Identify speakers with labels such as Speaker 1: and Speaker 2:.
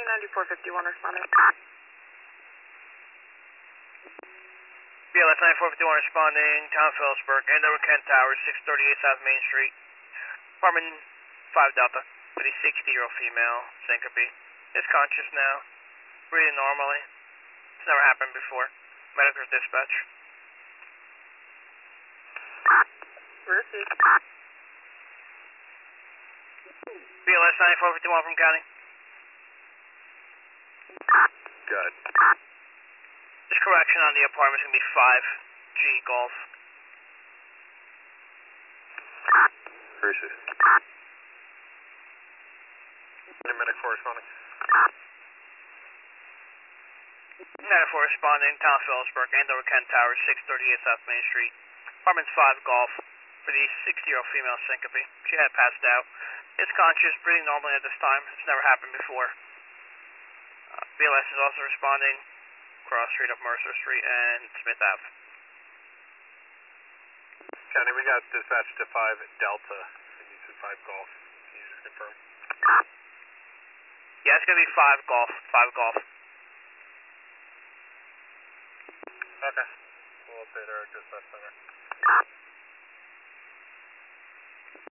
Speaker 1: 9451 responding.
Speaker 2: BLS 9451 responding, Town Phillipsburg, Andover Kent Towers, 638 South Main Street. Apartment 5 Delta, with a 60-year-old female, syncope. Is conscious now, breathing normally. It's never happened before. Medical dispatch.
Speaker 1: Received.
Speaker 2: BLS 9451 from county.
Speaker 3: Good.
Speaker 2: Just correction on the apartment is going to be 5G Golf.
Speaker 3: Appreciate it. Any medic corresponding?
Speaker 2: 94 responding, Town Phillipsburg, Andover Kent Towers, 638 South Main Street. Apartment 5 Golf, for the 60-year-old female syncope. She had passed out. Is conscious, breathing normally at this time. It's never happened before. BLS is also responding, cross street up Mercer Street and Smith Ave.
Speaker 3: County, we got dispatched to 5 Delta. And you said 5 Golf. Can you just confirm?
Speaker 2: Yeah, it's going to be 5 Golf. 5 Golf.
Speaker 3: Okay. We'll update our dispatch center.